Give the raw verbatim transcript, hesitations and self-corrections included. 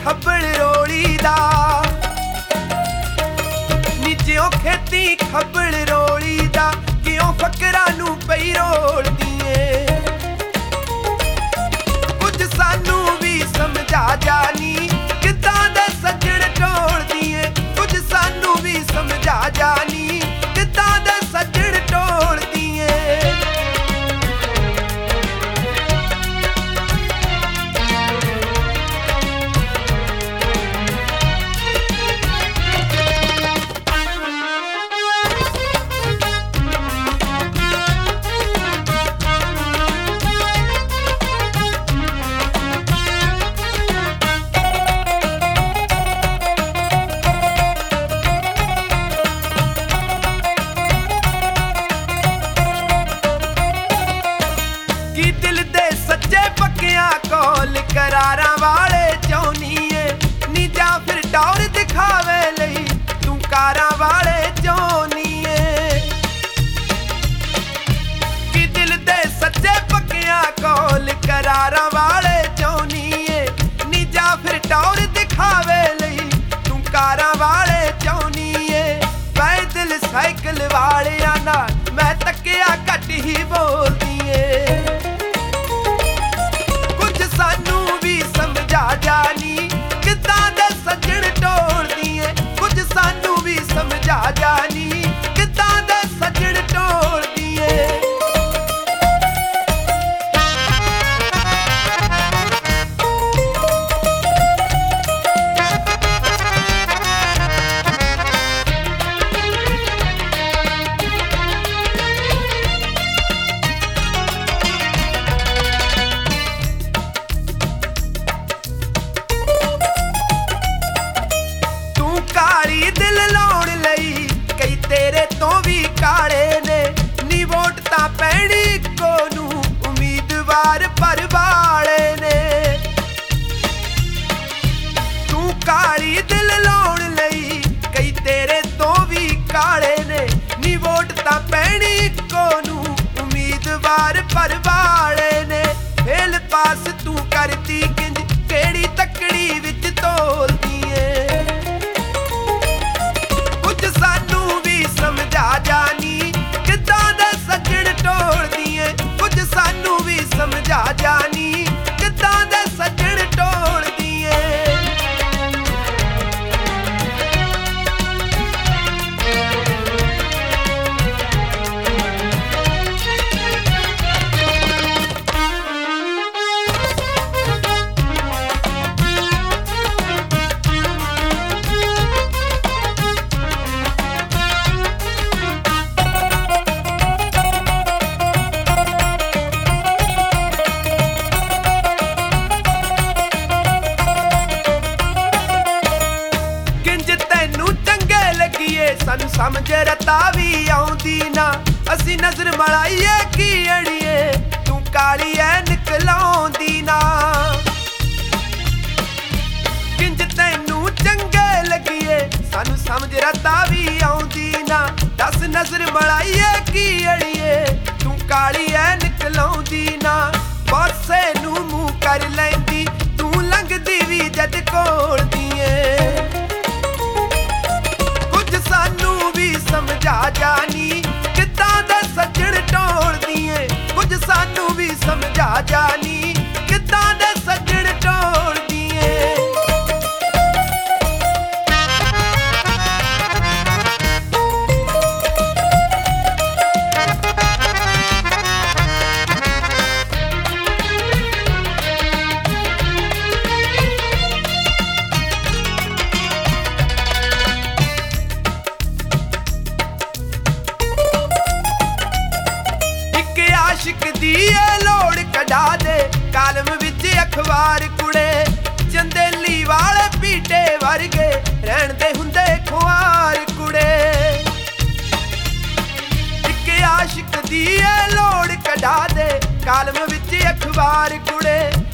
खब्बल रोली दा नी ज्यों खेती खब्बल रोली दा क्यों फकरा नू पई रोलदी ए कुछ सानू भी समझा जानी किदां दे सज्जण टोलदी ए कुछ सानू भी समझा जानी किदां दे सज्जण टोलदी ए करारा वाले चौनीए नी जा फिर टौर दिखावे लई तू कारा वाले चौनीए कि दिल दे सच्चे पक्कियां कोल करारा वाले चौनीए नी जा फिर टौर दिखावे लई तू कारा वाले चौनीए पैदल साइकिल वाले नाल मैं तकिया घट ही बोलदी ए सानू भी समझा जानी किदां दे सज्जण टोलदी ए कुछ सानू भी समझा जानी किदां दे सज्जण टोलदी ए दिल लाउण लई कई तेरे तो भी काले ने नी वोट तां पैणी इक्को नू उम्मीदवार पर वाले ने तू काली दिल लाउण लई कई तेरे तो भी काले ने नी वोट तां पैणी इक्को नू उम्मीदवार पर वाले ने फेल पास तू करती किंज केड़ी तकड़ी विच तोलदी ए सानू भी समझा जानी किदां दे सज्जण टोलदी ए कुछ सानू भी समझा जानी किदां दे सज्जण टोलदी ए सानू समझ रता भी आउंदी ना असी नजर मलाइए की अड़िए तू काली ऐ निकलाउंदी ना किंज तैनू चंगे लगिए सानू समझ रता भी आउंदी ना दस नजर मलाइए की अड़िए तू काली ऐ निकलाउंदी ना पासे नू मुंह कर लैंदी तू लंघदी भी जद कोलदी ए सानू भी समझा जानी किदां दे सज्जण टोलदी ए कुछ सानू भी समझा जानी किदां दे सज्जण टोलदी ए आशिक दी लोड़ कढ़ा दे कालम विच अखबार कुड़े चंदेली वाले पीटे वर्गे रहन दे हुंदे खुआर कुड़े इक आशिक दी लोड़ कढ़ा दे कालम विच अखबार कुड़े